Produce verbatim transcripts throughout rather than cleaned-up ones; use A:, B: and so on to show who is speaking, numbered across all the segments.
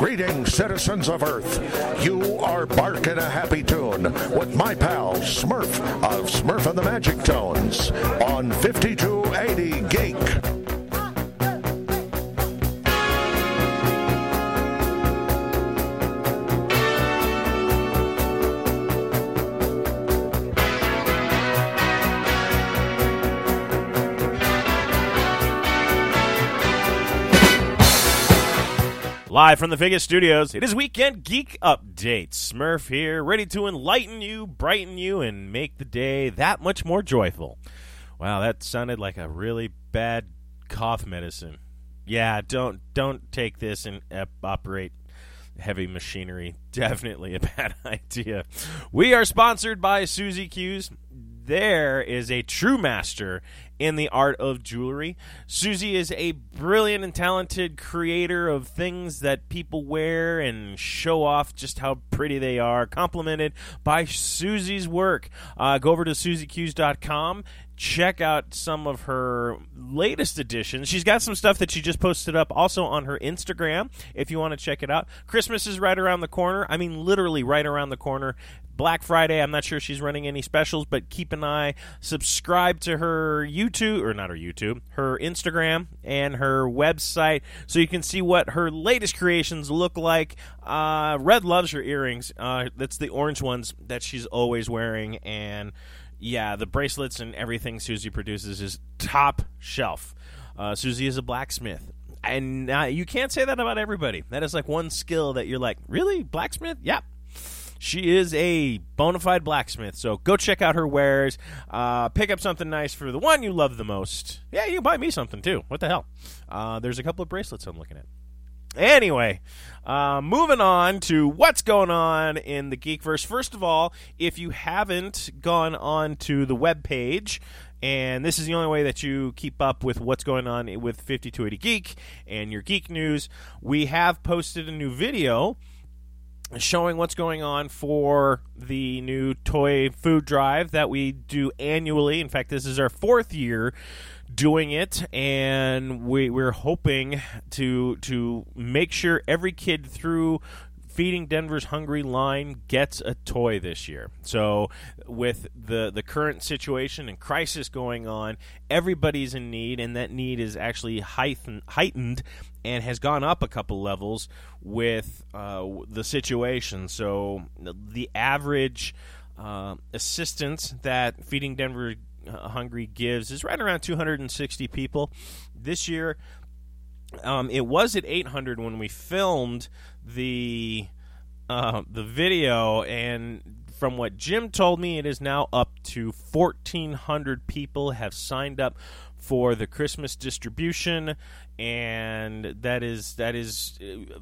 A: Greetings, citizens of Earth. You are barking a happy tune with my pal Smurf of Smurf and the Magic Tones on fifty-two eighty Geek.
B: Live from the Vegas studios, it is Weekend Geek Update. Smurf here, ready to enlighten you, brighten you, and make the day that much more joyful. Wow, that sounded like a really bad cough medicine. Yeah, don't don't take this and uh, operate heavy machinery. Definitely a bad idea. We are sponsored by Suzy Q's. There is a true master in the art of jewelry. Suzy is a brilliant and talented creator of things that people wear and show off just how pretty they are, complemented by Suzy's work. Uh, go over to suzy q's dot com. Check out some of her latest editions. She's got some stuff that she just posted up also on her Instagram if you want to check it out. Christmas is right around the corner. I mean, literally right around the corner. Black Friday, I'm not sure she's running any specials, but keep an eye. Subscribe to her YouTube, or not her YouTube, her Instagram and her website so you can see what her latest creations look like. Uh, Red loves her earrings. Uh, that's the orange ones that she's always wearing, and yeah, the bracelets and everything Suzy produces is top shelf. Uh, Suzy is a blacksmith. And uh, you can't say that about everybody. That is like one skill that you're like, really? Blacksmith? Yeah. She is a bona fide blacksmith, so go check out her wares. Uh, pick up something nice for the one you love the most. Yeah, you can buy me something, too. What the hell? Uh, there's a couple of bracelets I'm looking at. Anyway, uh, moving on to what's going on in the Geekverse. First of all, if you haven't gone on to the webpage, and this is the only way that you keep up with what's going on with fifty-two eighty Geek and your geek news, we have posted a new video showing what's going on for the new toy food drive that we do annually. In fact, this is our fourth year doing it, and we, we're hoping to to make sure every kid through Feeding Denver's Hungry line gets a toy this year. So with the, the current situation and crisis going on, everybody's in need, and that need is actually heightened, heightened and has gone up a couple levels with uh, the situation. So the average uh, assistance that Feeding Denver Hungry gives is right around two hundred sixty people. This year, um, it was at eight hundred when we filmed the uh, the video, and from what Jim told me, it is now up to fourteen hundred people have signed up for the Christmas distribution, and that is that is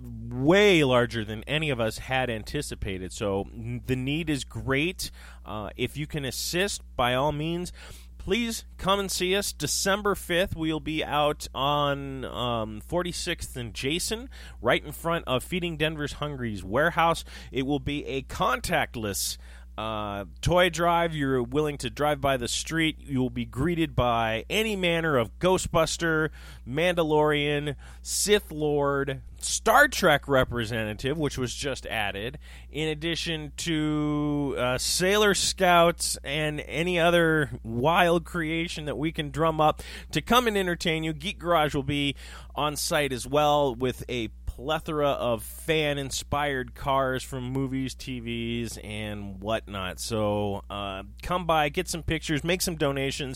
B: way larger than any of us had anticipated. So the need is great. Uh, if you can assist, by all means, please come and see us. December fifth, we'll be out on um, forty-sixth and Jason, right in front of Feeding Denver's Hungry's warehouse. It will be a contactless Uh, toy drive. You're willing to drive by the street. You will be greeted by any manner of Ghostbuster, Mandalorian, Sith Lord, Star Trek representative, which was just added, in addition to uh, Sailor Scouts and any other wild creation that we can drum up to come and entertain you. Geek Garage will be on site as well with a plethora of fan-inspired cars from movies, T Vs, and whatnot. So uh, come by, get some pictures, make some donations.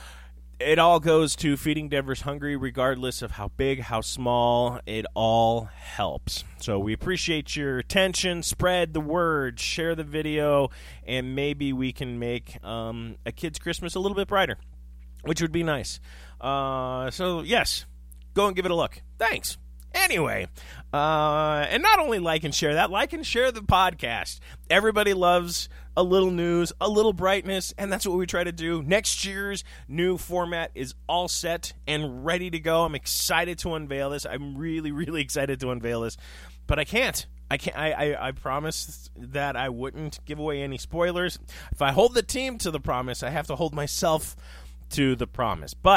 B: It all goes to Feeding Denver's Hungry, regardless of how big, how small. It all helps. So we appreciate your attention. Spread the word, share the video, and maybe we can make um, a kid's Christmas a little bit brighter, which would be nice. Uh, so, yes, go and give it a look. Thanks. Anyway, uh, and not only like and share that, like and share the podcast. Everybody loves a little news, a little brightness, and that's what we try to do. Next year's new format is all set and ready to go. I'm excited to unveil this. I'm really, really excited to unveil this, but I can't. I can't. I, I, I promised that I wouldn't give away any spoilers. If I hold the team to the promise, I have to hold myself to the promise. But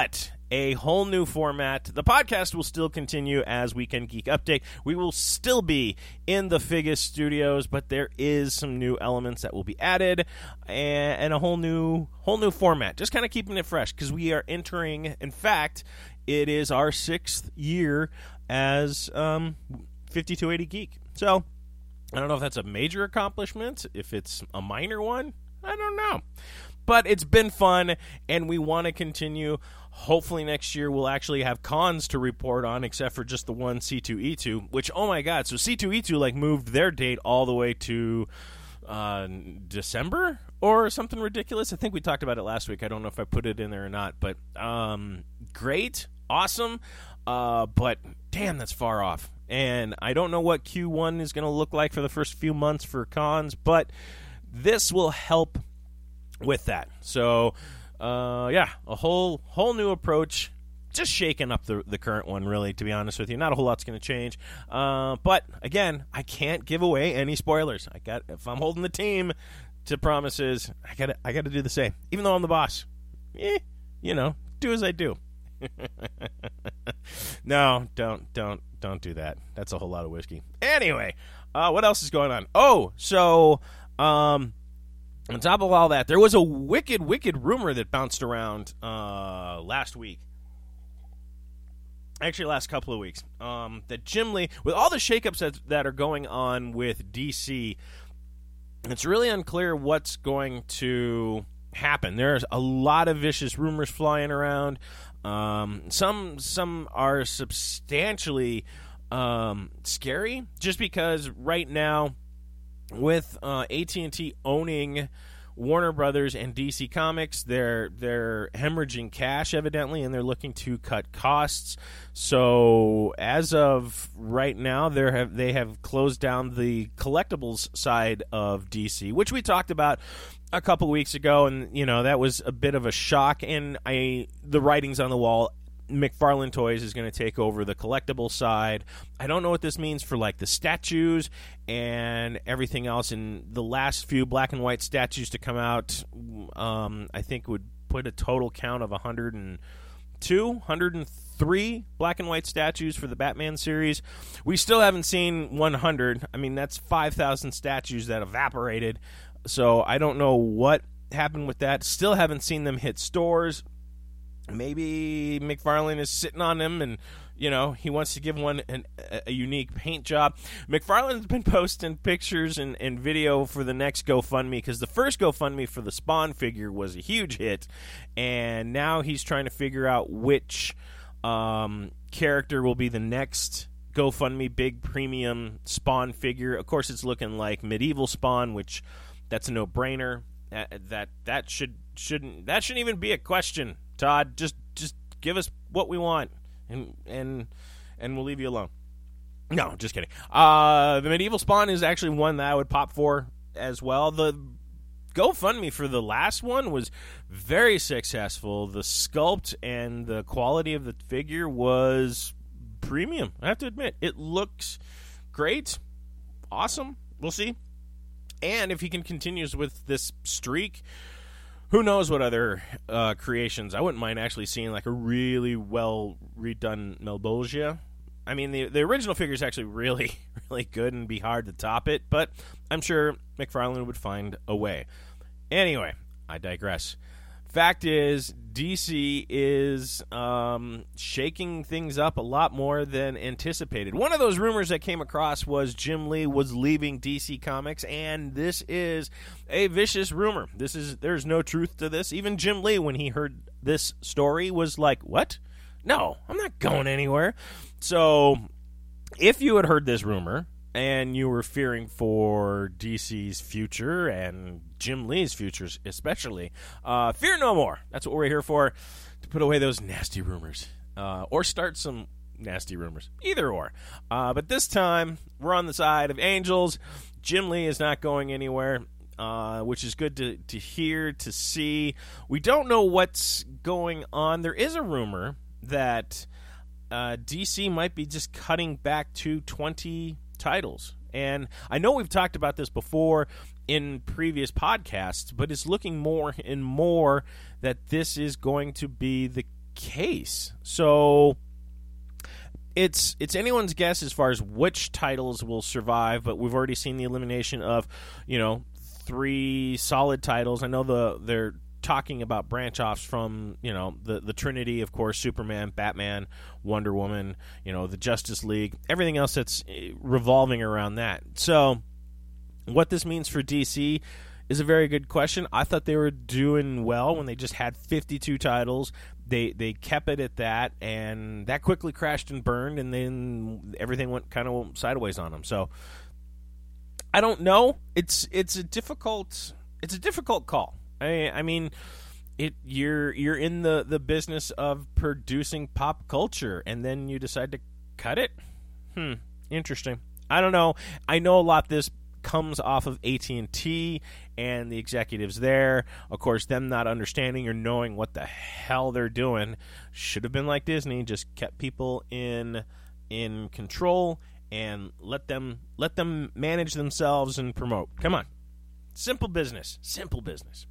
B: a whole new format. The podcast will still continue as Weekend Geek Update. We will still be in the Figgis studios, but there is some new elements that will be added and, and a whole new whole new format. Just kind of keeping it fresh because we are entering, in fact, it is our sixth year as um, fifty-two eighty Geek. So I don't know if that's a major accomplishment, if it's a minor one. I don't know. But it's been fun, and we want to continue. Hopefully next year we'll actually have cons to report on, except for just the one C two E two, which, oh my god, so C two E two like moved their date all the way to uh, December or something ridiculous. I think we talked about it last week. I don't know if I put it in there or not, but um, great, awesome, uh, but damn, that's far off. And I don't know what Q one is going to look like for the first few months for cons, but this will help with that. So, uh, yeah, a whole whole new approach, just shaking up the the current one, really, to be honest with you. Not a whole lot's going to change. Uh, but, again, I can't give away any spoilers. I got If I'm holding the team to promises, I got I got to do the same. Even though I'm the boss. Eh, you know, do as I do. No, don't, don't, don't do that. That's a whole lot of whiskey. Anyway, uh, what else is going on? Oh, so, um... on top of all that, there was a wicked, wicked rumor that bounced around uh, last week. Actually, last couple of weeks. Um, that Jim Lee, with all the shakeups that, that are going on with D C, it's really unclear what's going to happen. There's a lot of vicious rumors flying around. Um, some, some are substantially um, scary, just because right now, with uh, A T and T owning Warner Brothers and D C Comics, they're they're hemorrhaging cash, evidently, and they're looking to cut costs. So as of right now, they have they have closed down the collectibles side of D C, which we talked about a couple weeks ago, and you know that was a bit of a shock. And I the writing's on the wall. McFarlane Toys is going to take over the collectible side. I don't know what this means for like the statues and everything else. And the last few black and white statues to come out, um, I think would put a total count of one hundred two, one hundred three black and white statues for the Batman series. We still haven't seen one hundred. I mean, that's five thousand statues that evaporated. So I don't know what happened with that. Still haven't seen them hit stores. Maybe McFarlane is sitting on them and, you know, he wants to give one an, a unique paint job. McFarlane's been posting pictures and, and video for the next GoFundMe because the first GoFundMe for the Spawn figure was a huge hit, and now he's trying to figure out which um, character will be the next GoFundMe big premium Spawn figure. Of course, it's looking like Medieval Spawn, which that's a no-brainer. That that, that should shouldn't that shouldn't even be a question. Todd, just just give us what we want, and and and we'll leave you alone. No, just kidding. Uh, the Medieval Spawn is actually one that I would pop for as well. The GoFundMe for the last one was very successful. The sculpt and the quality of the figure was premium. I have to admit, it looks great, awesome. We'll see. And if he can continue with this streak, who knows what other uh, creations. I wouldn't mind actually seeing like a really well redone Malebolgia. I mean, the the original figure is actually really, really good and be hard to top it, but I'm sure McFarlane would find a way. Anyway, I digress. Fact is, D C is um, shaking things up a lot more than anticipated. One of those rumors that came across was Jim Lee was leaving D C Comics, and this is a vicious rumor. This is there's no truth to this. Even Jim Lee, when he heard this story, was like, "What? No, I'm not going anywhere." So, if you had heard this rumor and you were fearing for D C's future and Jim Lee's futures especially, uh, fear no more. That's what we're here for, to put away those nasty rumors. Uh, or start some nasty rumors. Either or. Uh, but this time, we're on the side of Angels. Jim Lee is not going anywhere, uh, which is good to, to hear, to see. We don't know what's going on. There is a rumor that uh, D C might be just cutting back to twenty titles. And I know we've talked about this before in previous podcasts, but it's looking more and more that this is going to be the case. So it's it's anyone's guess as far as which titles will survive, but we've already seen the elimination of, you know, three solid titles. I know the they're talking about branch-offs from, you know, the, the Trinity, of course, Superman, Batman, Wonder Woman, you know, the Justice League, everything else that's revolving around that. So what this means for D C is a very good question. I thought they were doing well when they just had fifty-two titles. They they kept it at that, and that quickly crashed and burned, and then everything went kind of sideways on them. So I don't know. It's it's a difficult it's a difficult call. I I mean, it you're you're in the, the business of producing pop culture, and then you decide to cut it. Hmm, interesting. I don't know. I know a lot of this comes off of A T and T and the executives there. Of course, them not understanding or knowing what the hell they're doing. Should have been like Disney, just kept people in in control and let them let them manage themselves and promote. Come on. Simple business. Simple business.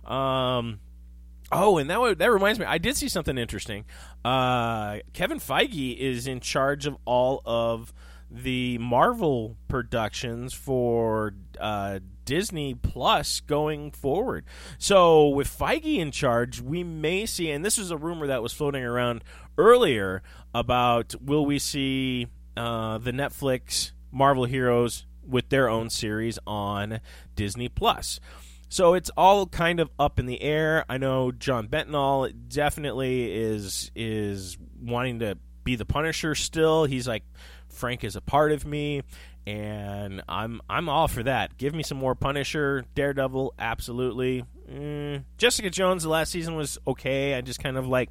B: Um Oh, and that that reminds me, I did see something interesting. Uh, Kevin Feige is in charge of all of the Marvel productions for uh, Disney Plus going forward. So with Feige in charge, we may see, and this was a rumor that was floating around earlier about, will we see uh, the Netflix Marvel heroes with their own series on Disney Plus? So it's all kind of up in the air. I know John Bentall definitely is is wanting to be the Punisher still. He's like, Frank is a part of me, and I'm I'm all for that. Give me some more Punisher. Daredevil, absolutely. Mm, Jessica Jones, the last season was okay. I just kind of like,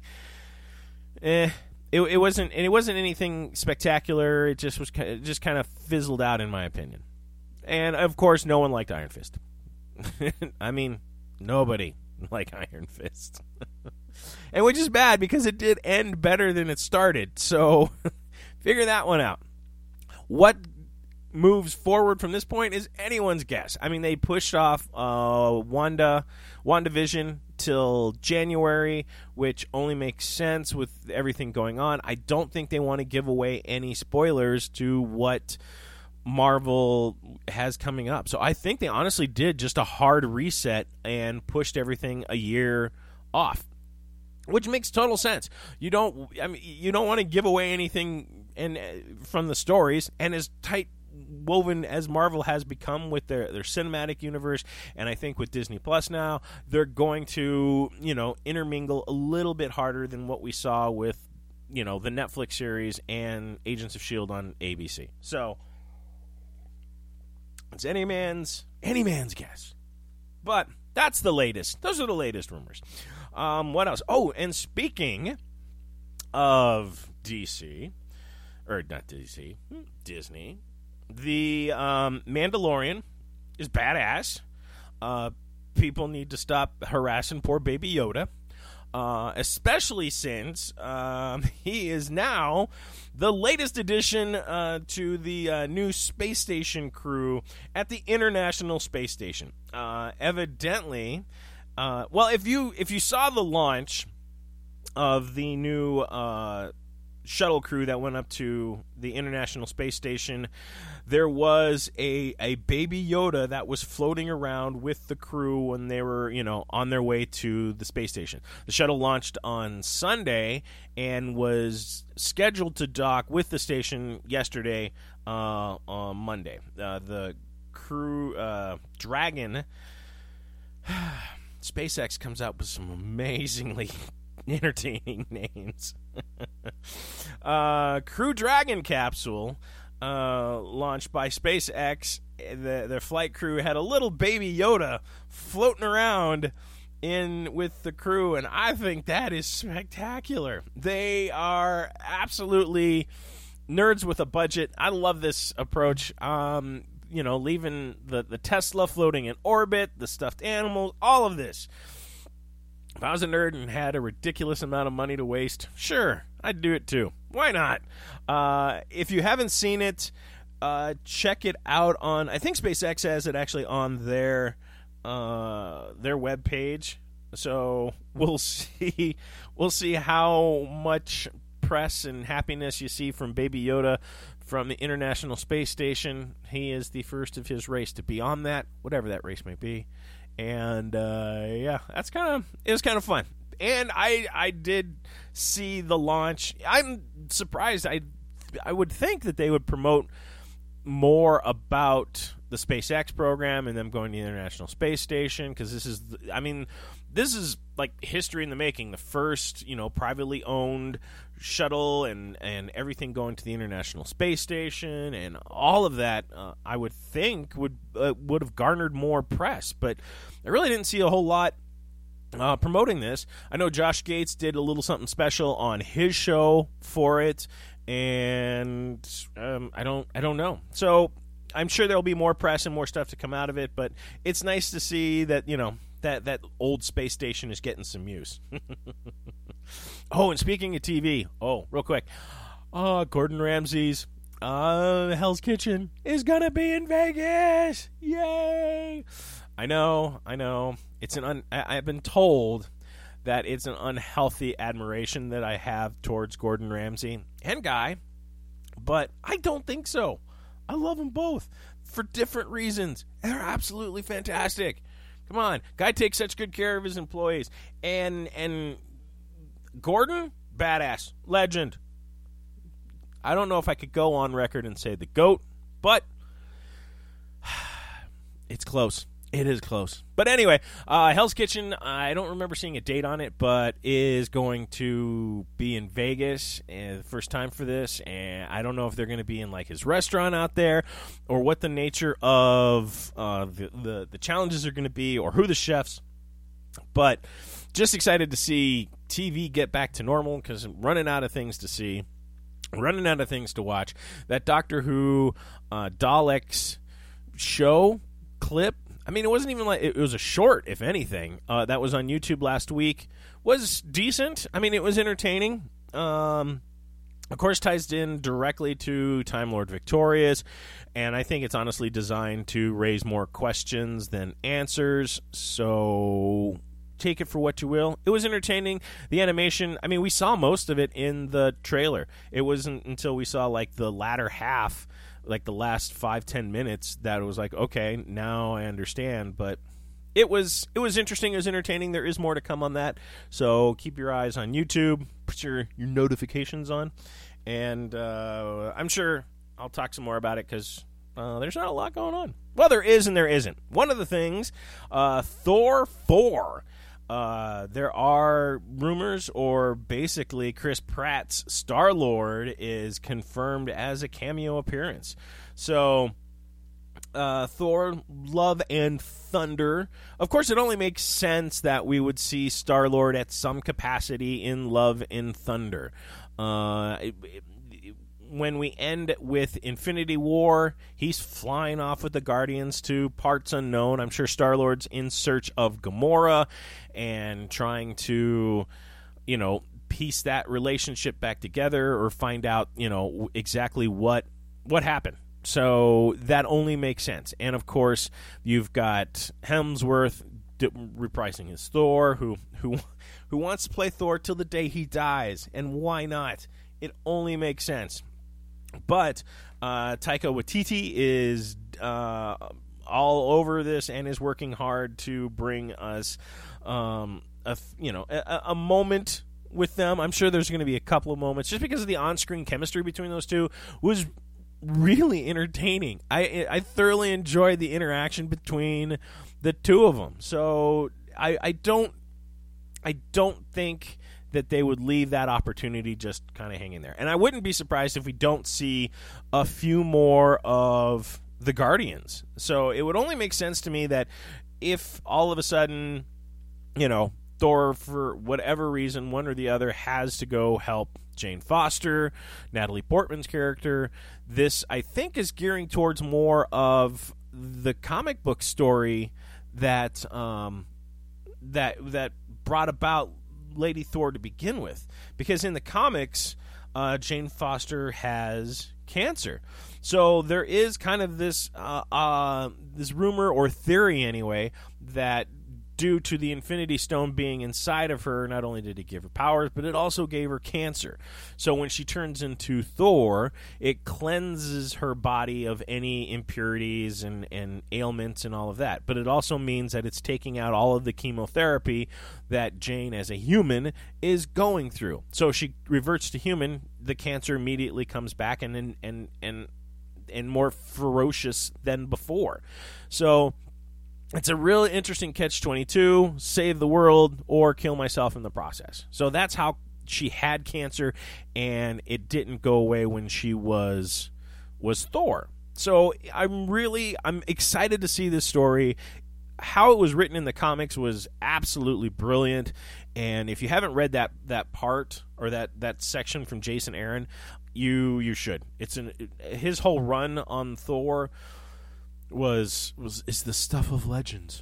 B: eh. It, it wasn't and it wasn't anything spectacular. It just was it just kind of fizzled out, in my opinion. And of course, no one liked Iron Fist. I mean, nobody liked Iron Fist. And which is bad, because it did end better than it started. So figure that one out. What moves forward from this point is anyone's guess. I mean, they pushed off uh, Wanda, WandaVision till January, which only makes sense with everything going on. I don't think they want to give away any spoilers to what Marvel has coming up. So I think they honestly did just a hard reset and pushed everything a year off, which makes total sense. You don't I mean you don't want to give away anything and uh, from the stories, and as tight woven as Marvel has become with their, their cinematic universe, and I think with Disney Plus now, they're going to, you know, intermingle a little bit harder than what we saw with, you know, the Netflix series and Agents of S H I E L D on A B C. So it's any man's any man's guess. But that's the latest. Those are the latest rumors. Um, what else? Oh, and speaking of D C, or not D C, Disney, the um, Mandalorian is badass. Uh, people need to stop harassing poor Baby Yoda. Uh, especially since um, he is now the latest addition uh, to the uh, new space station crew at the International Space Station. Uh, evidently, uh, well, if you if you saw the launch of the new uh, shuttle crew that went up to the International Space Station, there was a, a Baby Yoda that was floating around with the crew when they were, you know, on their way to the space station. The shuttle launched on Sunday and was scheduled to dock with the station yesterday, uh, on Monday. Uh, the crew, uh, Dragon, SpaceX comes out with some amazingly entertaining names. uh, Crew Dragon capsule uh, launched by SpaceX. The, their flight crew had a little Baby Yoda floating around in with the crew, and I think that is spectacular. They are absolutely nerds with a budget. I love this approach. Um, you know, leaving the, the Tesla floating in orbit, the stuffed animals, all of this. If I was a nerd and had a ridiculous amount of money to waste, sure, I'd do it too. Why not? Uh, if you haven't seen it, uh, check it out on, I think SpaceX has it actually on their uh, their webpage. So we'll see. We'll see how much press and happiness you see from Baby Yoda from the International Space Station. He is the first of his race to be on that, whatever that race may be. And uh, yeah, that's kind of it was kind of fun. And I I did see the launch. I'm surprised. I I would think that they would promote more about the SpaceX program and them going to the International Space Station, because this is, I mean, this is like history in the making. The first, you know, privately owned shuttle and, and everything going to the International Space Station and all of that. Uh, I would think would uh, would have garnered more press, but I really didn't see a whole lot uh, promoting this. I know Josh Gates did a little something special on his show for it, and um, I don't I don't know. So I'm sure there'll be more press and more stuff to come out of it, but it's nice to see that, you know, that, that old space station is getting some use. Oh, and speaking of T V, oh, real quick, uh, Gordon Ramsay's uh, Hell's Kitchen is going to be in Vegas. Yay! I know, I know. It's an un- I- I've been told that it's an unhealthy admiration that I have towards Gordon Ramsay and Guy, but I don't think so. I love them both for different reasons. They're absolutely fantastic. Come on. Guy takes such good care of his employees. And and Gordon, badass. Legend. I don't know if I could go on record and say the GOAT, but it's close. It is close. But anyway, uh, Hell's Kitchen, I don't remember seeing a date on it, but is going to be in Vegas, and the first time for this, and I don't know if they're going to be in like his restaurant out there, or what the nature of uh, the, the, the challenges are going to be, or who the chefs, but just excited to see T V get back to normal, because I'm running out of things to see, running out of things to watch. That Doctor Who uh, Daleks show clip, I mean, it wasn't even like, it was a short, if anything, uh, that was on YouTube last week, was decent. I mean, it was entertaining. Um, of course, ties in directly to Time Lord Victorious, and I think it's honestly designed to raise more questions than answers, so take it for what you will. It was entertaining. The animation, I mean, we saw most of it in the trailer. It wasn't until we saw, like, the latter half, like the last five, ten minutes, that it was like, okay, now I understand. But it was it was interesting. It was entertaining. There is more to come on that. So keep your eyes on YouTube. Put your, your notifications on. And uh, I'm sure I'll talk some more about it, because uh, there's not a lot going on. Well, there is and there isn't. One of the things, uh, Thor four. Uh, there are rumors, or basically Chris Pratt's Star-Lord is confirmed as a cameo appearance. So, uh, Thor, Love and Thunder. Of course, it only makes sense that we would see Star-Lord at some capacity in Love and Thunder. Uh, it, it, when we end with Infinity War, he's flying off with the Guardians to parts unknown. I'm sure Star-Lord's in search of Gamora and trying to, you know, piece that relationship back together, or find out, you know, exactly what what happened. So that only makes sense. And, of course, you've got Hemsworth reprising his Thor, who who who wants to play Thor till the day he dies. And why not? It only makes sense. But uh, Taika Waititi is uh, all over this and is working hard to bring us, um, a you know, a, a moment with them. I'm sure there's going to be a couple of moments, just because of the on-screen chemistry between those two was really entertaining. I I thoroughly enjoyed the interaction between the two of them. So I I don't I don't think that they would leave that opportunity just kind of hanging there. And I wouldn't be surprised if we don't see a few more of the Guardians. So it would only make sense to me that if all of a sudden, you know, Thor, for whatever reason, one or the other, has to go help Jane Foster, Natalie Portman's character, this, I think, is gearing towards more of the comic book story that um, that that brought about Lady Thor to begin with, because in the comics, uh, Jane Foster has cancer. So there is kind of this uh, uh, this rumor, or theory anyway, that due to the Infinity Stone being inside of her, not only did it give her powers, but it also gave her cancer. So when she turns into Thor, it cleanses her body of any impurities and, and ailments and all of that. But it also means that it's taking out all of the chemotherapy that Jane, as a human, is going through. So she reverts to human, the cancer immediately comes back and and and and, and more ferocious than before. So it's a really interesting catch twenty-two, save the world or kill myself in the process. So that's how she had cancer, and it didn't go away when she was was Thor. So I'm really I'm excited to see this story. How it was written in the comics was absolutely brilliant, and if you haven't read that that part or that, that section from Jason Aaron, you you should. It's an his whole run on Thor was was is the stuff of legends.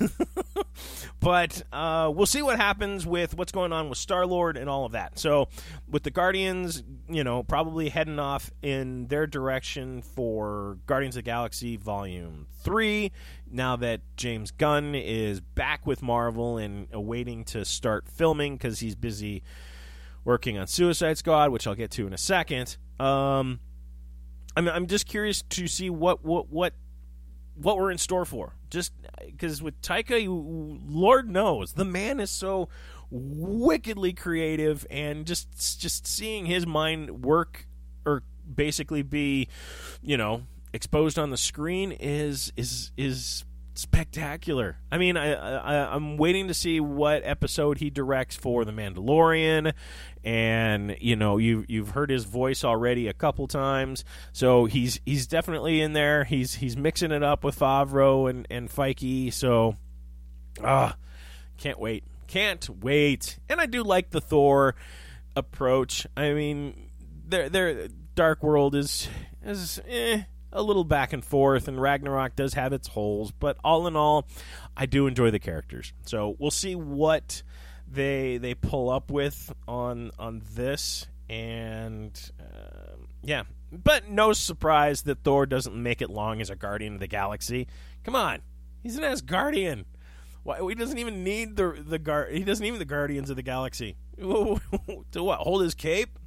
B: But uh, we'll see what happens with what's going on with Star-Lord and all of that. So with the Guardians, you know, probably heading off in their direction for Guardians of the Galaxy Volume three, now that James Gunn is back with Marvel and awaiting to start filming because he's busy working on Suicide Squad, which I'll get to in a second. Um, I'm, I'm just curious to see what what what what we're in store for. Just because with Taika, you, Lord knows, the man is so wickedly creative, and just just seeing his mind work or basically be, you know, exposed on the screen is is is spectacular. I mean, I, I I'm waiting to see what episode he directs for The Mandalorian, and you know, you you've heard his voice already a couple times, so he's he's definitely in there. He's he's mixing it up with Favreau and and Feige. So, ah, uh, can't wait, can't wait. And I do like the Thor approach. I mean, their their Dark World is is eh. a little back and forth, and Ragnarok does have its holes, but all in all, I do enjoy the characters. So we'll see what they they pull up with on on this, and uh, yeah. But no surprise that Thor doesn't make it long as a Guardian of the Galaxy. Come on, he's an Asgardian. Why he doesn't even need the the guard? He doesn't even the Guardians of the Galaxy to what? Hold his cape?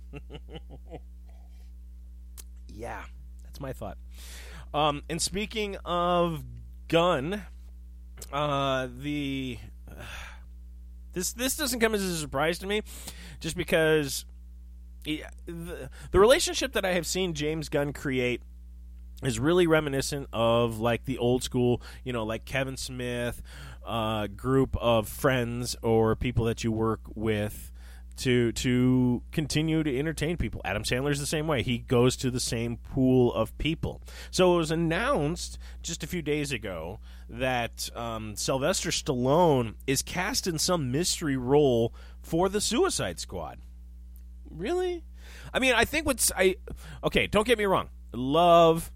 B: Yeah. My thought. Um, and speaking of Gunn, uh, the uh, this this doesn't come as a surprise to me, just because he, the, the relationship that I have seen James Gunn create is really reminiscent of like the old school, you know, like Kevin Smith uh, group of friends or people that you work with to to continue to entertain people. Adam Sandler's the same way. He goes to the same pool of people. So it was announced just a few days ago that um, Sylvester Stallone is cast in some mystery role for the Suicide Squad. Really? I mean, I think what's... I Okay, don't get me wrong. Love,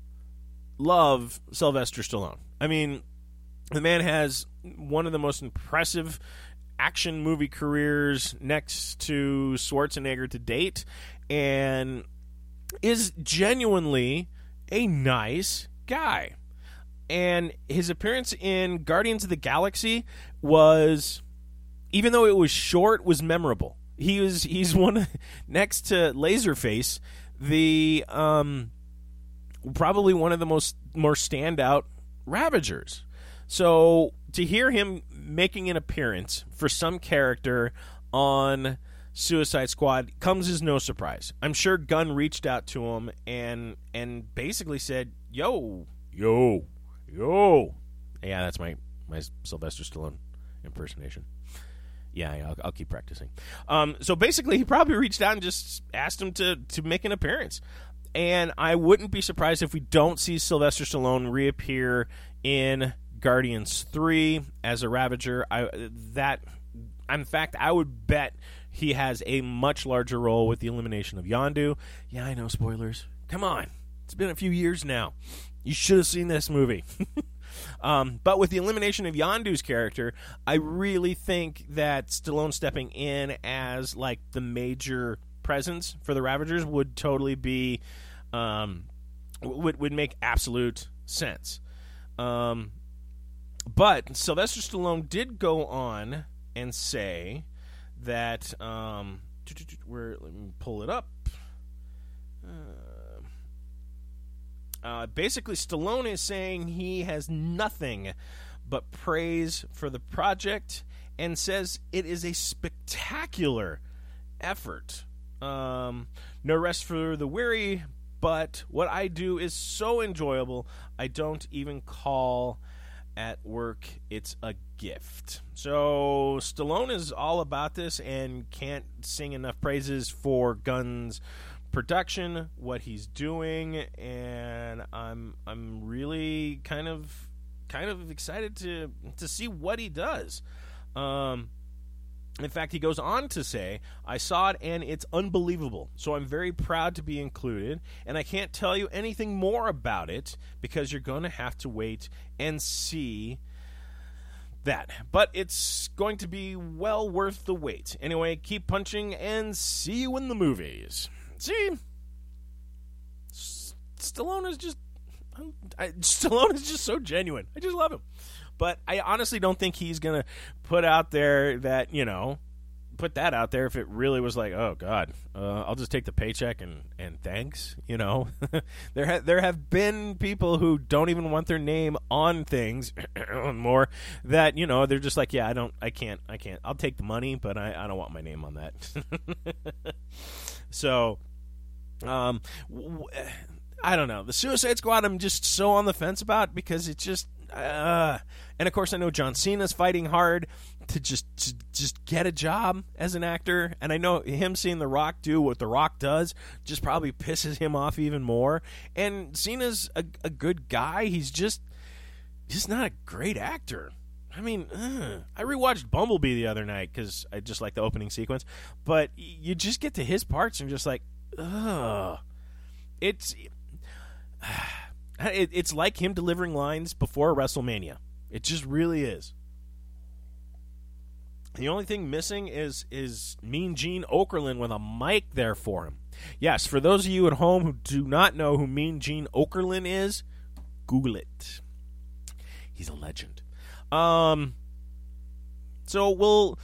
B: love Sylvester Stallone. I mean, the man has one of the most impressive action movie careers next to Schwarzenegger to date, and is genuinely a nice guy. And his appearance in Guardians of the Galaxy was, even though it was short, was memorable. He was he's one next to Laserface, the um probably one of the most more standout Ravagers. So to hear him making an appearance for some character on Suicide Squad comes as no surprise. I'm sure Gunn reached out to him and and basically said, "Yo, yo, yo." Yeah, that's my my Sylvester Stallone impersonation. Yeah, yeah I'll, I'll keep practicing. Um, so basically, he probably reached out and just asked him to to make an appearance. And I wouldn't be surprised if we don't see Sylvester Stallone reappear in Guardians three as a Ravager. I that in fact I would bet he has a much larger role with the elimination of Yondu. Yeah, I know, spoilers. Come on. It's been a few years now. You should have seen this movie. um, but with the elimination of Yondu's character, I really think that Stallone stepping in as like the major presence for the Ravagers would totally be um, would would make absolute sense. Um but Sylvester Stallone did go on and say that, um, where, let me pull it up. Uh, uh, basically, Stallone is saying he has nothing but praise for the project and says it is a spectacular effort. Um, no rest for the weary, but what I do is so enjoyable, I don't even call at work. It's a gift. So Stallone is all about this and can't sing enough praises for Gunn's production, what he's doing, and I'm I'm really kind of kind of excited to to see what he does. Um, in fact, he goes on to say, I saw it and it's unbelievable. So I'm very proud to be included, and I can't tell you anything more about it because you're going to have to wait and see that. But it's going to be well worth the wait. Anyway, keep punching and see you in the movies. See? Stallone is just I, Stallone is just so genuine. I just love him. But I honestly don't think he's going to put out there that, you know, put that out there if it really was like, oh, God, uh, I'll just take the paycheck and, and thanks, you know. there, ha- there have been people who don't even want their name on things more that, you know, they're just like, yeah, I don't, I can't, I can't. I'll take the money, but I, I don't want my name on that. So, um, w- I don't know. The Suicide Squad I'm just so on the fence about because it's just, Uh, and of course, I know John Cena's fighting hard to just to just get a job as an actor, and I know him seeing The Rock do what The Rock does just probably pisses him off even more. And Cena's a, a good guy; he's just just not a great actor. I mean, ugh. I rewatched Bumblebee the other night because I just like the opening sequence, but you just get to his parts and you're just like, ugh, it's. It, it's like him delivering lines before WrestleMania. It just really is. The only thing missing is is Mean Gene Okerlund with a mic there for him. Yes, for those of you at home who do not know who Mean Gene Okerlund is, Google it. He's a legend. Um, so we'll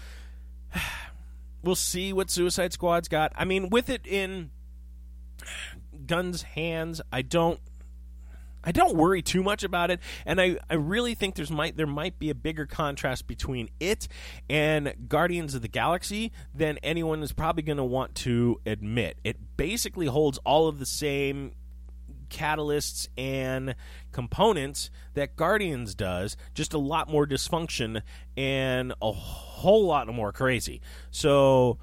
B: we'll see what Suicide Squad's got. I mean, with it in Gunn's hands, I don't. I don't worry too much about it, and I, I really think there's might there might be a bigger contrast between it and Guardians of the Galaxy than anyone is probably going to want to admit. It basically holds all of the same catalysts and components that Guardians does, just a lot more dysfunction and a whole lot more crazy. So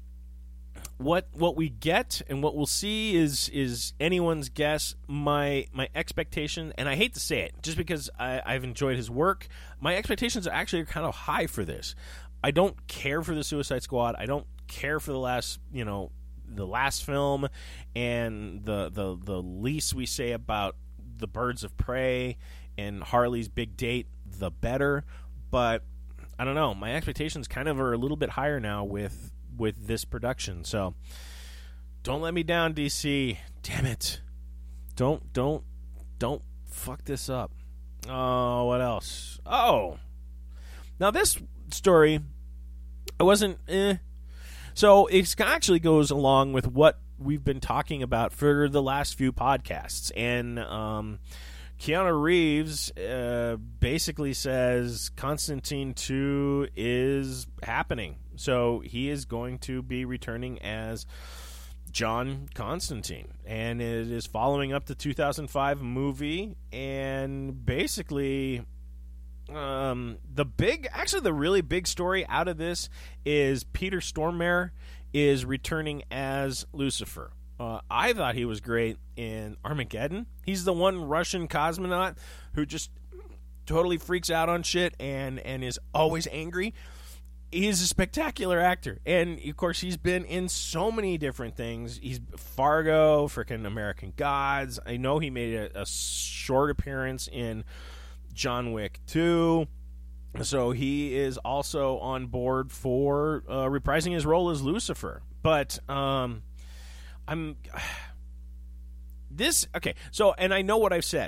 B: What what we get and what we'll see is is anyone's guess. My my expectation, and I hate to say it, just because I, I've enjoyed his work, my expectations are actually kind of high for this. I don't care for the Suicide Squad. I don't care for the last you know the last film, and the the the least we say about the Birds of Prey and Harley's Big Date, the better. But I don't know. My expectations kind of are a little bit higher now with. with this production. So don't let me down, D C. Damn it. Don't don't don't fuck this up. Oh, what else? Oh. Now this story I wasn't eh. So it actually goes along with what we've been talking about for the last few podcasts. And um Keanu Reeves uh, basically says Constantine two is happening. So he is going to be returning as John Constantine. And it is following up the two thousand five movie. And basically, um, the big, actually the really big story out of this is Peter Stormare is returning as Lucifer. Uh, I thought he was great in Armageddon. He's the one Russian cosmonaut who just totally freaks out on shit and, and is always angry. He's a spectacular actor. And, of course, he's been in so many different things. He's Fargo, freaking American Gods. I know he made a, a short appearance in John Wick two. So he is also on board for uh, reprising his role as Lucifer. But... um I'm this okay. So, and I know what I've said.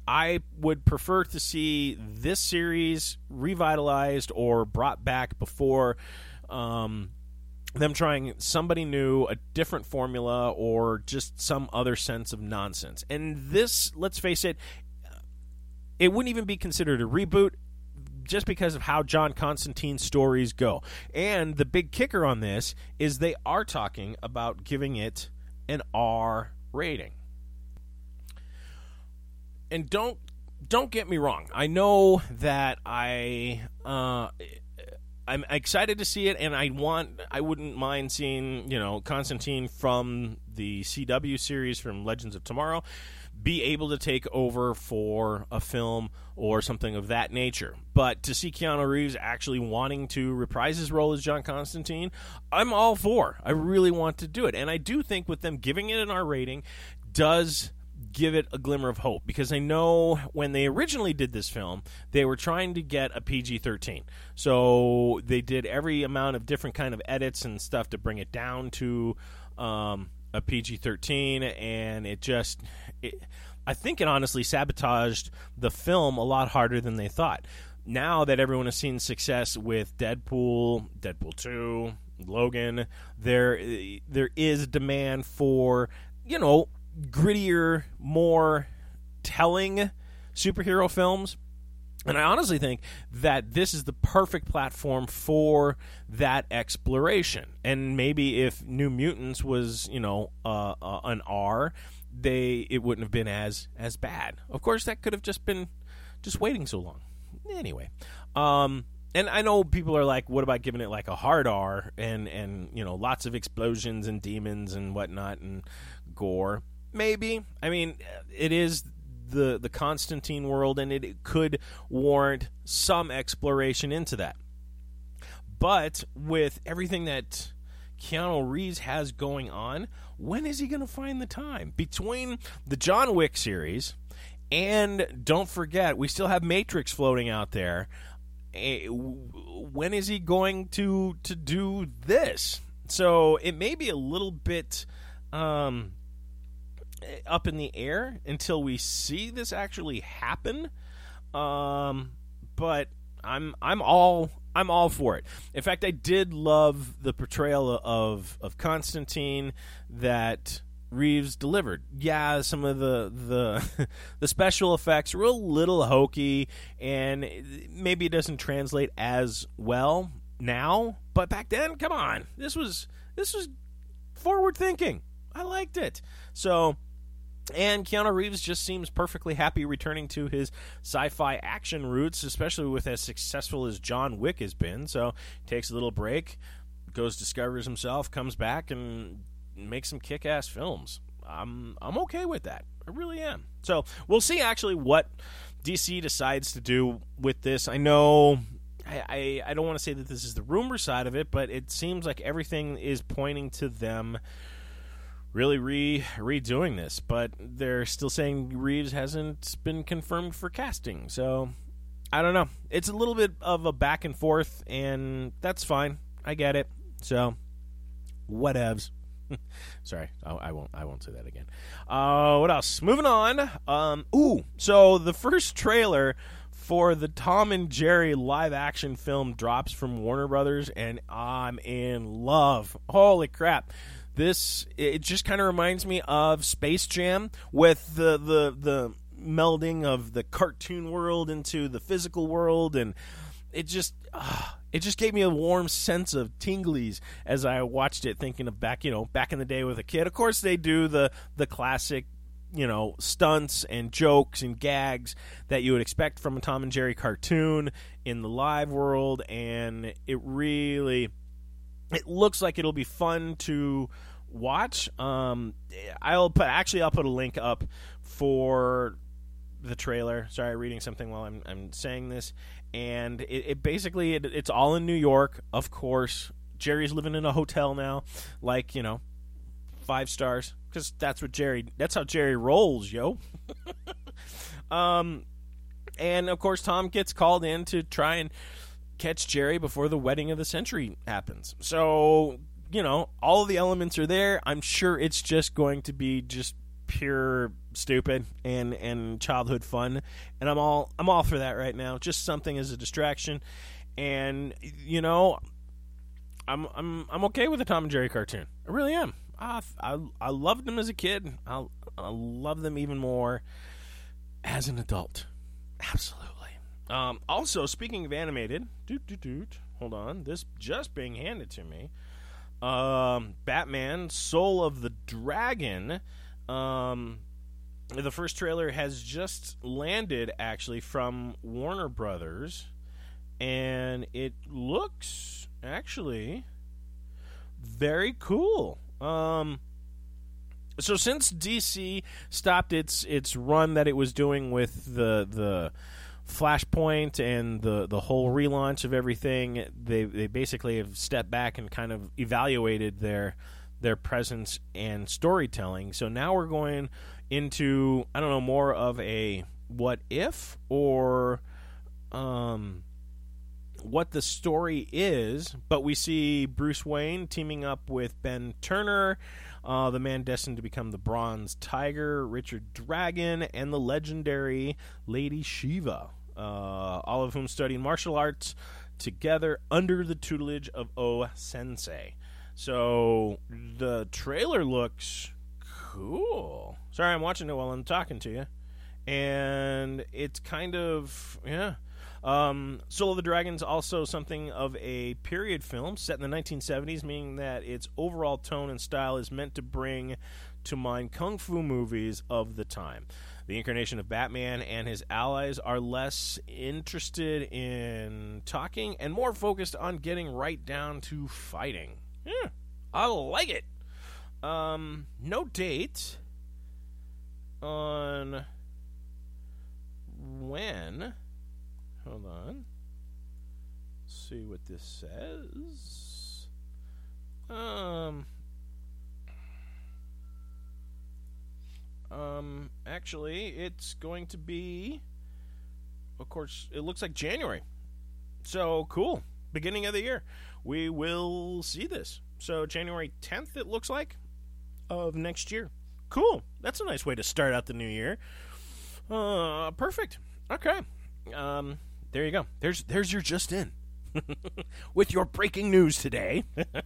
B: I would prefer to see this series revitalized or brought back before um, them trying somebody new, a different formula, or just some other sense of nonsense. And this, let's face it, it wouldn't even be considered a reboot just because of how John Constantine's stories go. And the big kicker on this is they are talking about giving it an R rating. And don't don't get me wrong. I know that I uh, I'm excited to see it, and I want I wouldn't mind seeing, you know, Constantine from the C W series from Legends of Tomorrow be able to take over for a film or something of that nature. But to see Keanu Reeves actually wanting to reprise his role as John Constantine, I'm all for. I really want to do it. And I do think with them giving it an R rating does give it a glimmer of hope, because I know when they originally did this film, they were trying to get a P G thirteen. So they did every amount of different kind of edits and stuff to bring it down to um, a P G thirteen, and it just... It, I think it honestly sabotaged the film a lot harder than they thought. Now that everyone has seen success with Deadpool, Deadpool two, Logan, there there is demand for, you know, grittier, more telling superhero films. And I honestly think that this is the perfect platform for that exploration. And maybe if New Mutants was, you know, uh, uh, an R, they it wouldn't have been as as bad. Of course, that could have just been just waiting so long. Anyway, um, and I know people are like, what about giving it like a hard R and, and you know, lots of explosions and demons and whatnot and gore? Maybe. I mean, it is the the Constantine world, and it, it could warrant some exploration into that. But with everything that Keanu Reeves has going on, when is he going to find the time? Between the John Wick series, and don't forget, we still have Matrix floating out there. When is he going to to do this? So it may be a little bit um, up in the air until we see this actually happen. Um, but I'm I'm all I'm all for it. In fact, I did love the portrayal of of Constantine that Reeves delivered. Yeah, some of the the the special effects were a little hokey, and maybe it doesn't translate as well now. But back then, come on, this was this was forward thinking. I liked it. So. And Keanu Reeves just seems perfectly happy returning to his sci-fi action roots, especially with as successful as John Wick has been. So takes a little break, goes, discovers himself, comes back, and makes some kick-ass films. I'm I'm okay with that. I really am. So we'll see actually what D C decides to do with this. I know I, I, I don't want to say that this is the rumor side of it, but it seems like everything is pointing to them really re redoing this, but they're still saying Reeves hasn't been confirmed for casting. So I don't know. It's a little bit of a back and forth, and that's fine. I get it. So whatevs. Sorry, I, I won't. I won't say that again. Uh, what else? Moving on. Um, ooh, so the first trailer for the Tom and Jerry live action film drops from Warner Brothers, and I'm in love. Holy crap! This, it just kind of reminds me of Space Jam with the, the the melding of the cartoon world into the physical world, and it just uh, it just gave me a warm sense of tinglies as I watched it, thinking of back, you know, back in the day with a kid. Of course, they do the the classic, you know, stunts and jokes and gags that you would expect from a Tom and Jerry cartoon in the live world, and it really, it looks like it'll be fun to watch. Um, I'll put actually I'll put a link up for the trailer. Sorry, reading something while I'm I'm saying this, and it, it basically it, it's all in New York, of course. Jerry's living in a hotel now, like, you know, five stars, because that's what Jerry. That's how Jerry rolls, yo. um, and of course Tom gets called in to try and catch Jerry before the wedding of the century happens. So, you know, all of the elements are there. I'm sure it's just going to be just pure stupid and, and childhood fun, and I'm all I'm all for that right now. Just something as a distraction, and you know, I'm I'm I'm okay with the Tom and Jerry cartoon. I really am. I I, I loved them as a kid. I I love them even more as an adult. Absolutely. Um, also, speaking of animated, doot, doot, doot, hold on, this just being handed to me. Um, Batman: Soul of the Dragon. Um, the first trailer has just landed, actually, from Warner Brothers, and it looks actually very cool. Um, so since D C stopped its its run that it was doing with the the Flashpoint and the, the whole relaunch of everything, they they basically have stepped back and kind of evaluated their their presence and storytelling. So now we're going into, I don't know, more of a what if, or um, what the story is. But we see Bruce Wayne teaming up with Ben Turner, uh, the man destined to become the Bronze Tiger, Richard Dragon, and the legendary Lady Shiva. Uh, all of whom study martial arts together under the tutelage of O Sensei. So the trailer looks cool. Sorry, I'm watching it while I'm talking to you. And it's kind of, yeah. Um, Soul of the Dragon's also something of a period film set in the nineteen seventies, meaning that its overall tone and style is meant to bring to mind kung fu movies of the time. The incarnation of Batman and his allies are less interested in talking and more focused on getting right down to fighting. Yeah, I like it. Um, no date on when. Hold on. Let's see what this says. Um... Um, actually, it's going to be, of course, it looks like January. So, cool. Beginning of the year. We will see this. So, January tenth, it looks like, of next year. Cool. That's a nice way to start out the new year. Uh, perfect. Okay. Um, there you go. There's, there's your just in. With your breaking news today.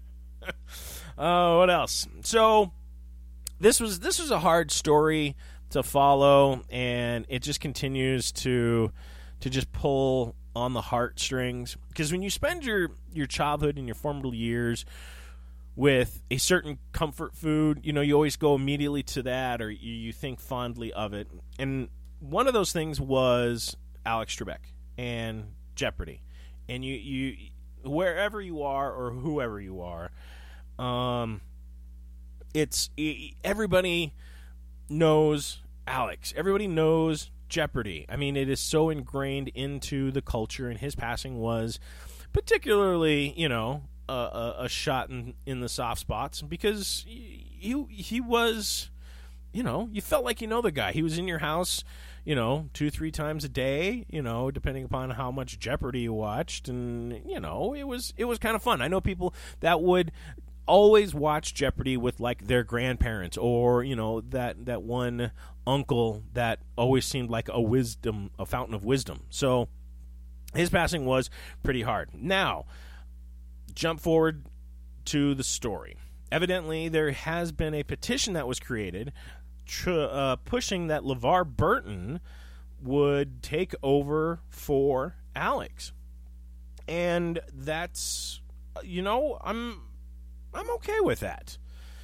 B: uh, what else? So, This was this was a hard story to follow, and it just continues to to just pull on the heartstrings. Because when you spend your, your childhood and your formative years with a certain comfort food, you know, you always go immediately to that, or you, you think fondly of it. And one of those things was Alex Trebek and Jeopardy. And you, you wherever you are or whoever you are, um. It's everybody knows Alex. Everybody knows Jeopardy. I mean, it is so ingrained into the culture, and his passing was particularly, you know, a, a, a shot in, in the soft spots because he he was, you know, you felt like you know the guy. He was in your house, you know, two, three times a day, you know, depending upon how much Jeopardy you watched, and you know, it was it was kind of fun. I know people that would always watch Jeopardy with like their grandparents, or you know, that that one uncle that always seemed like a wisdom a fountain of wisdom. So his passing was pretty hard. Now jump forward to the story. Evidently there has been a petition that was created tr- uh, pushing that LeVar Burton would take over for Alex, and that's, you know, I'm I'm okay with that.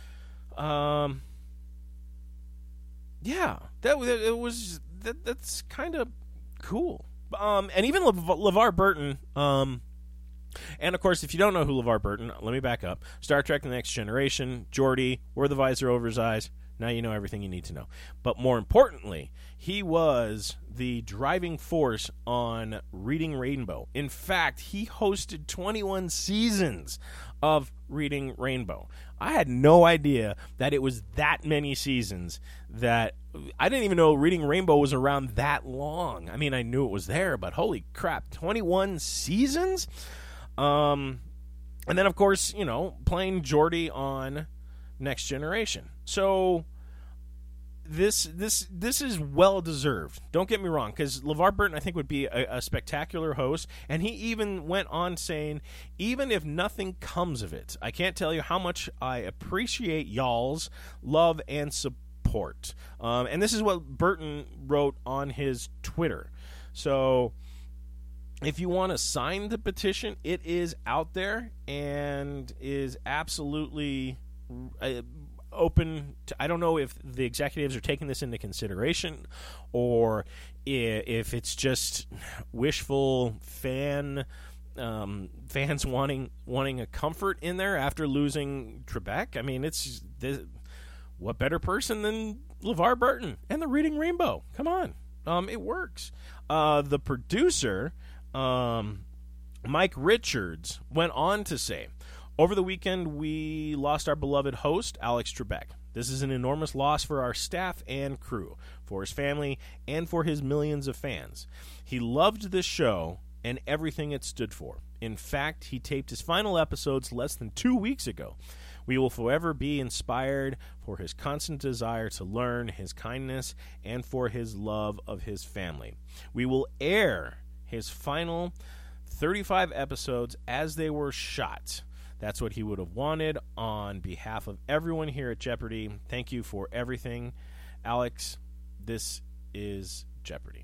B: Um, yeah, that it was that. That's kind of cool. Um, and even Le- LeVar Burton. Um, and of course, if you don't know who LeVar Burton, let me back up. Star Trek: The Next Generation, Geordi, Where the Visor Over His Eyes. Now you know everything you need to know. But more importantly, he was the driving force on Reading Rainbow. In fact, he hosted twenty-one seasons of Reading Rainbow. I had no idea that it was that many seasons. That I didn't even know Reading Rainbow was around that long. I mean, I knew it was there, but holy crap, twenty-one seasons? Um, and then, of course, you know, playing Geordi on Next Generation. So this this this is well deserved. Don't get me wrong, because LeVar Burton, I think, would be a, a spectacular host, and he even went on saying, even if nothing comes of it, I can't tell you how much I appreciate y'all's love and support. Um, and this is what Burton wrote on his Twitter. So if you want to sign the petition, it is out there and is absolutely uh, open to, I don't know if the executives are taking this into consideration or if it's just wishful fan um, fans wanting wanting a comfort in there after losing Trebek. I mean, it's this, what better person than LeVar Burton and the Reading Rainbow? Come on. Um, it works. Uh, the producer, um, Mike Richards, went on to say, over the weekend, we lost our beloved host, Alex Trebek. This is an enormous loss for our staff and crew, for his family, and for his millions of fans. He loved this show and everything it stood for. In fact, he taped his final episodes less than two weeks ago. We will forever be inspired for his constant desire to learn, his kindness, and for his love of his family. We will air his final thirty-five episodes as they were shot. That's what he would have wanted. On behalf of everyone here at Jeopardy, thank you for everything. Alex, this is Jeopardy.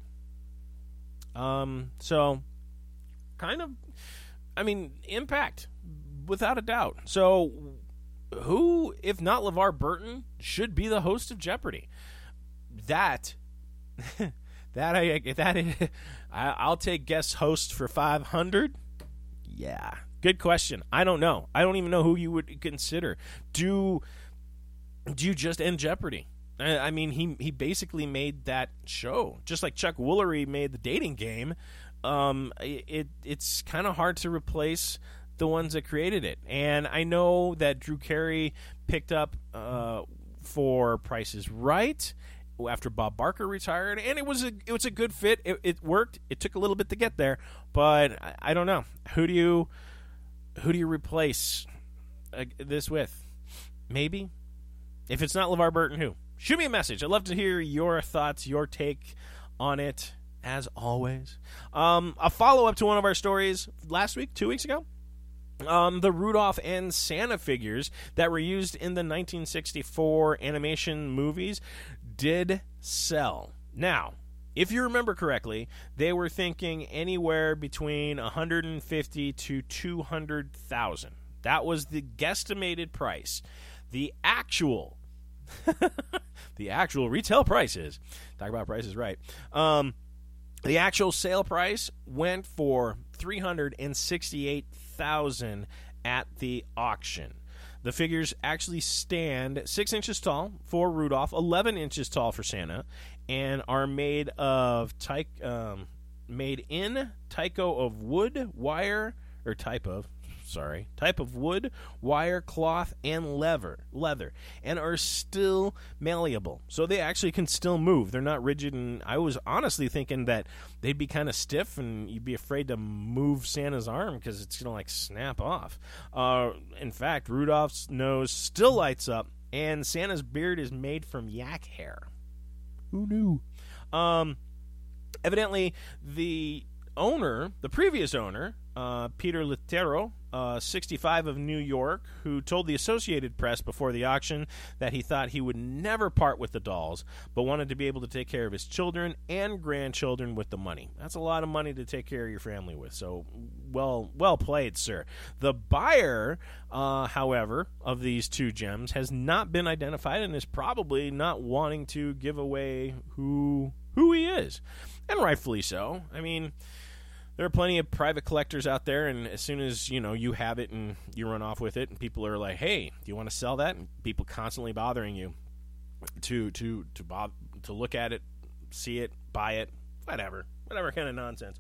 B: Um, so, kind of, I mean, impact, without a doubt. So, who, if not LeVar Burton, should be the host of Jeopardy? That, that I, that I, I'll take guest host for five hundred. Yeah, good question. I don't know. I don't even know who you would consider. Do, do you just end Jeopardy? I, I mean, he he basically made that show, just like Chuck Woolery made the dating game. Um, it it's kind of hard to replace the ones that created it. And I know that Drew Carey picked up uh, for Price is Right after Bob Barker retired, and it was a it was a good fit. It, it worked. It took a little bit to get there, but I, I don't know. Who do you who do you replace uh, this with? Maybe if it's not LeVar Burton, who? Shoot me a message. I'd love to hear your thoughts, your take on it. As always, um, a follow up to one of our stories last week, two weeks ago. Um, the Rudolph and Santa figures that were used in the nineteen sixty-four animation movies did sell. Now, if you remember correctly, they were thinking anywhere between one hundred fifty to two hundred thousand. That was the guesstimated price. The actual, the actual retail prices. Talk about prices, right? Um, the actual sale price went for three hundred sixty-eight thousand dollars at the auction. The figures actually stand six inches tall for Rudolph, eleven inches tall for Santa, and are made of ty- um, made in tyco of wood, wire, or type of, sorry, type of wood, wire, cloth, and leather, leather, and are still malleable. So they actually can still move. They're not rigid, and I was honestly thinking that they'd be kind of stiff, and you'd be afraid to move Santa's arm because it's going to, like, snap off. Uh, in fact, Rudolph's nose still lights up, and Santa's beard is made from yak hair. Who knew? Um, evidently, the owner, the previous owner, uh, Peter Littero, uh, sixty-five, of New York, who told the Associated Press before the auction that he thought he would never part with the dolls, but wanted to be able to take care of his children and grandchildren with the money. That's a lot of money to take care of your family with, so well well played, sir. The buyer, uh, however, of these two gems has not been identified and is probably not wanting to give away who who he is, and rightfully so. I mean, there are plenty of private collectors out there, and as soon as, you know, you have it and you run off with it, and people are like, hey, do you want to sell that? And people constantly bothering you to to to bo- to look at it, see it, buy it, whatever, whatever kind of nonsense.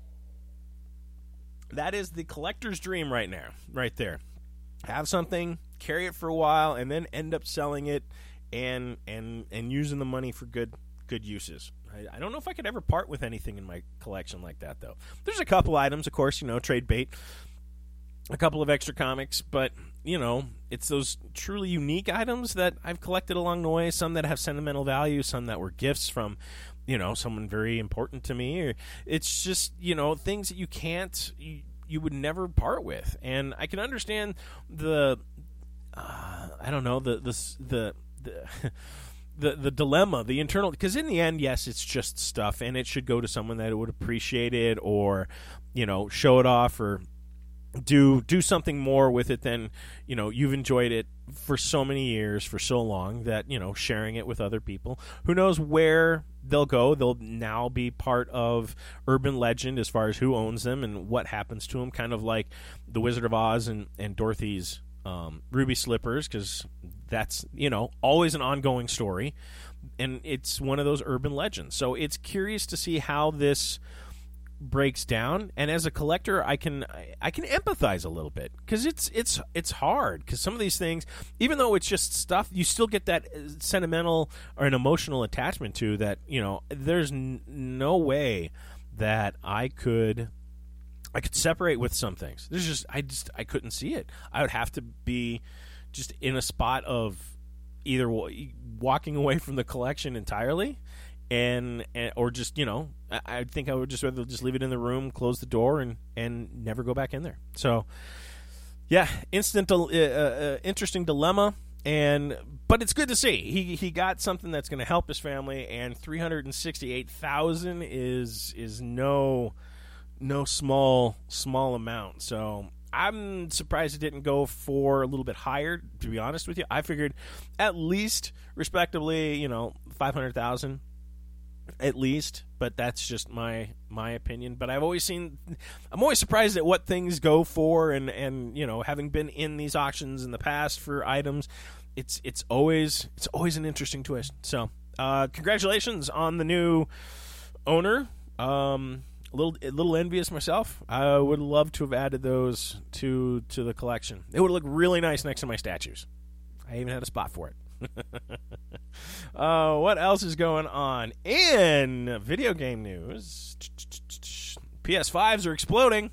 B: That is the collector's dream right now, right there. Have something, carry it for a while, and then end up selling it and and and using the money for good good uses. I don't know if I could ever part with anything in my collection like that, though. There's a couple items, of course, you know, trade bait, a couple of extra comics, but you know, it's those truly unique items that I've collected along the way, some that have sentimental value, some that were gifts from, you know, someone very important to me. Or it's just, you know, things that you can't, you, you would never part with. And I can understand the, uh, I don't know, the, the, the, the The the dilemma, the internal, because in the end, yes, it's just stuff, and it should go to someone that would appreciate it, or, you know, show it off, or do do something more with it than, you know, you've enjoyed it for so many years, for so long, that, you know, sharing it with other people. Who knows where they'll go? They'll now be part of urban legend as far as who owns them and what happens to them, kind of like the Wizard of Oz and, and Dorothy's Um, ruby slippers, because that's, you know, always an ongoing story, and it's one of those urban legends. So it's curious to see how this breaks down. And as a collector, I can I can empathize a little bit, because it's it's it's hard, because some of these things, even though it's just stuff, you still get that sentimental or an emotional attachment to that. You know, there's n- no way that I could. I could separate with some things. There's just I just I couldn't see it. I would have to be just in a spot of either walking away from the collection entirely, and, and or just, you know, I, I think I would just rather just leave it in the room, close the door, and and never go back in there. So, yeah, instant uh, uh, interesting dilemma, and but it's good to see he he got something that's going to help his family, and three hundred sixty-eight thousand is is no. No small small amount. So I'm surprised it didn't go for a little bit higher, to be honest with you. I figured at least, respectively, you know, five hundred thousand at least, but that's just my my opinion. But I've always seen, I'm always surprised at what things go for, and, and you know, having been in these auctions in the past for items, it's it's always it's always an interesting twist. So uh, congratulations on the new owner. Um A little, a little envious myself. I would love to have added those to to the collection. It would look really nice next to my statues. I even had a spot for it. uh, what else is going on in video game news? P S fives are exploding.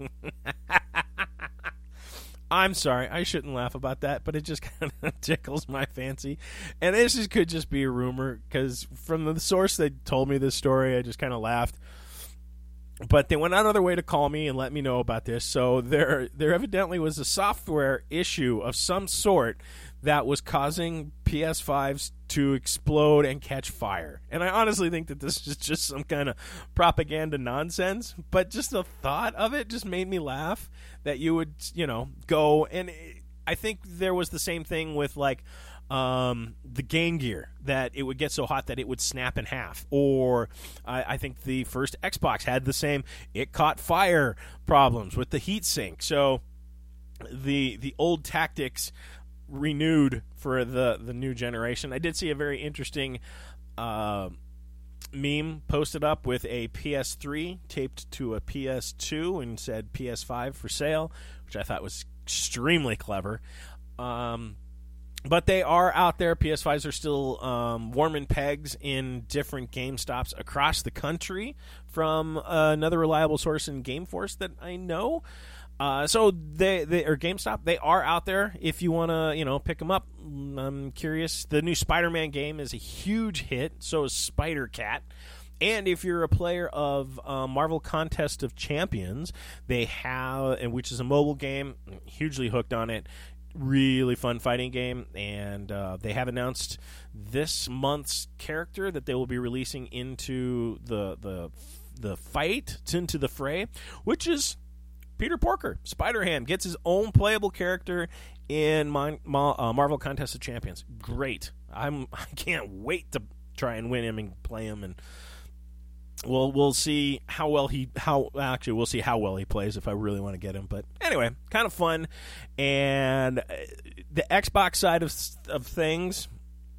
B: I'm sorry, I shouldn't laugh about that, but it just kind of tickles my fancy. And this is, could just be a rumor, because from the source that told me this story, I just kind of laughed. But they went out of their way to call me and let me know about this. So there there evidently was a software issue of some sort that was causing P S fives to explode and catch fire. And I honestly think that this is just some kind of propaganda nonsense. But just the thought of it just made me laugh, that you would, you know, go. And I think there was the same thing with, like, Um, the Game Gear, that it would get so hot that it would snap in half. Or I, I think the first Xbox had the same, it caught fire problems with the heat sink. So the the old tactics renewed for the, the new generation. I did see a very interesting uh, meme posted up with a P S three taped to a P S two and said P S five for sale, which I thought was extremely clever. Um But they are out there. P S fives are still um, warming pegs in different GameStops across the country, from uh, another reliable source in GameForce that I know. Uh, so they, they or GameStop, they are out there if you want to, you know, pick them up. I'm curious. The new Spider-Man game is a huge hit. So is Spider-Cat. And if you're a player of uh, Marvel Contest of Champions, they have, and which is a mobile game, hugely hooked on it. Really fun fighting game, and uh, they have announced this month's character that they will be releasing into the the the fight, into the fray, which is Peter Porker. Spider-Ham gets his own playable character in Mon- Ma- uh, Marvel Contest of Champions. Great! I'm I can't wait to try and win him and play him, and We'll we'll see how well he how actually we'll see how well he plays if I really want to get him. But anyway, kind of fun. And the Xbox side of of things,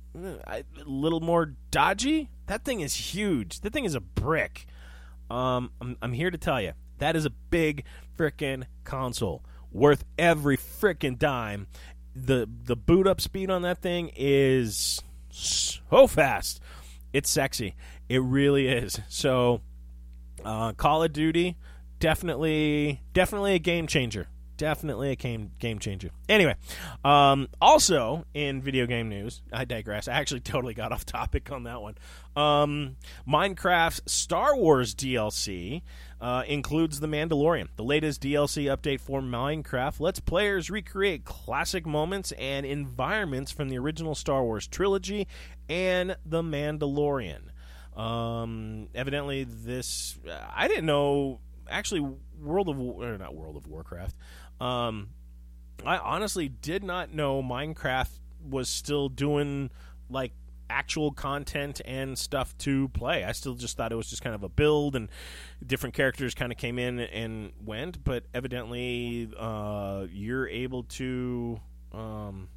B: a little more dodgy. That thing is huge. That thing is a brick. Um, I'm I'm here to tell you, that is a big frickin' console, worth every frickin' dime. The the boot up speed on that thing is so fast. It's sexy. It really is. So, uh, Call of Duty, definitely, definitely a game changer. definitely a game game changer. Anyway, um, also in video game news, I digress. I actually totally got off topic on that one. Um, Minecraft's Star Wars D L C uh, includes The Mandalorian. The latest D L C update for Minecraft lets players recreate classic moments and environments from the original Star Wars trilogy and The Mandalorian. Um, evidently, this uh, I didn't know. Actually, World of or not World of Warcraft. Um, I honestly did not know Minecraft was still doing like actual content and stuff to play. I still just thought it was just kind of a build and different characters kind of came in and went. But evidently, uh, you're able to. Um,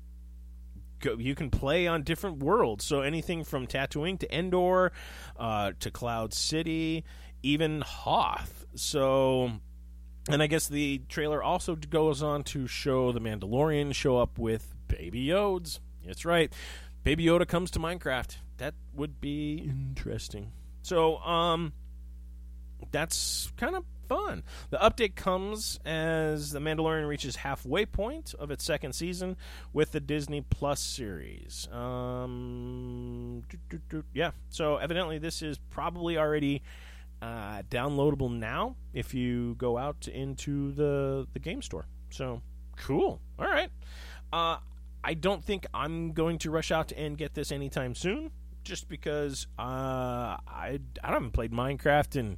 B: You can play on different worlds, so anything from Tatooine to Endor, uh, to Cloud City, even Hoth. So, and I guess the trailer also goes on to show the Mandalorian show up with Baby Yodas. That's right, Baby Yoda comes to Minecraft. That would be interesting. So, um, that's kind of fun. The update comes as The Mandalorian reaches halfway point of its second season with the Disney Plus series. Um, doo, doo, doo. Yeah, so evidently this is probably already uh, downloadable now if you go out into the, the game store. So, cool. All right. Uh, I don't think I'm going to rush out and get this anytime soon, just because uh, I, I haven't played Minecraft in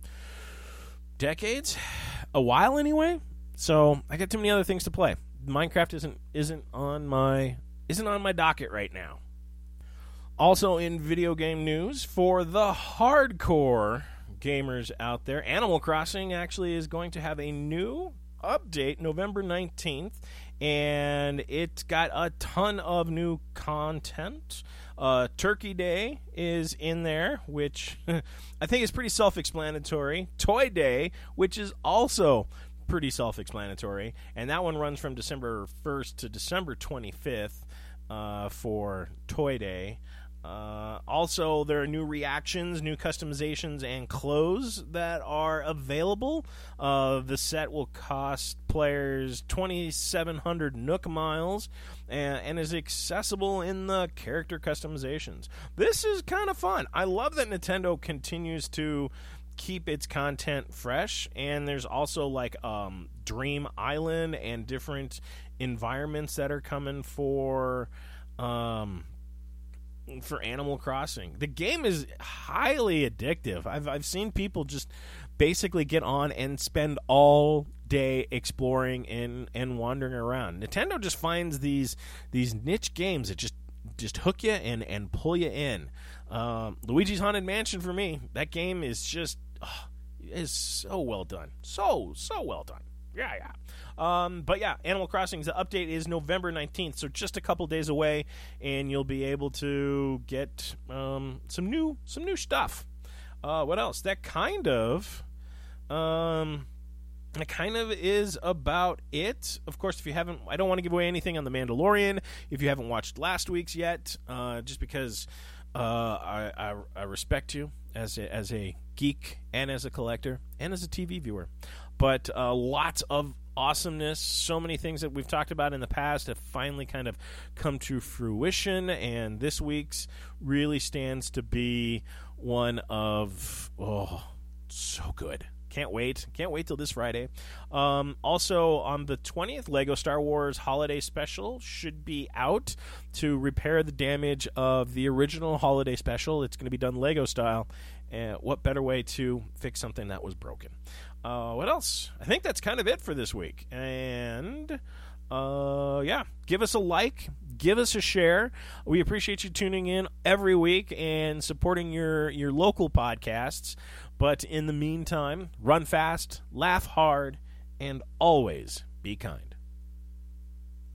B: decades, a while anyway. So I got too many other things to play. Minecraft isn't isn't on my isn't on my docket right now. Also in video game news, for the hardcore gamers out there, Animal Crossing actually is going to have a new update November nineteenth, and it's got a ton of new content. Uh, Turkey Day is in there, which I think is pretty self-explanatory. Toy Day, which is also pretty self-explanatory, and that one runs from December first to December twenty-fifth uh, for Toy Day. Uh, also, there are new reactions, new customizations, and clothes that are available. Uh, the set will cost players twenty-seven hundred Nook Miles and, and is accessible in the character customizations. This is kind of fun. I love that Nintendo continues to keep its content fresh, and there's also like um, Dream Island and different environments that are coming for... Um, for Animal Crossing. The game is highly addictive. I've I've seen people just basically get on and spend all day exploring and, and wandering around. Nintendo just finds these these niche games that just just hook you and, and pull you in. Um, Luigi's Haunted Mansion for me, that game is just oh, is so well done. So, so well done. Yeah, yeah. Um, but yeah, Animal Crossing's the update is November nineteenth, so just a couple days away, and you'll be able to get um, some new some new stuff. Uh, what else? That kind of um, that kind of is about it. Of course, if you haven't, I don't want to give away anything on The Mandalorian if you haven't watched last week's yet, uh, just because uh, I, I I respect you as a, as a geek and as a collector and as a T V viewer. But uh, lots of awesomeness. So many things that we've talked about in the past have finally kind of come to fruition, and this week's really stands to be one of, oh, so good. Can't wait. Can't wait till this Friday. Um, also, on the twentieth, Lego Star Wars Holiday Special should be out to repair the damage of the original Holiday Special. It's going to be done Lego style. And what better way to fix something that was broken? Uh, what else? I think that's kind of it for this week. And, uh, yeah, give us a like. Give us a share. We appreciate you tuning in every week and supporting your, your local podcasts. But in the meantime, run fast, laugh hard, and always be kind.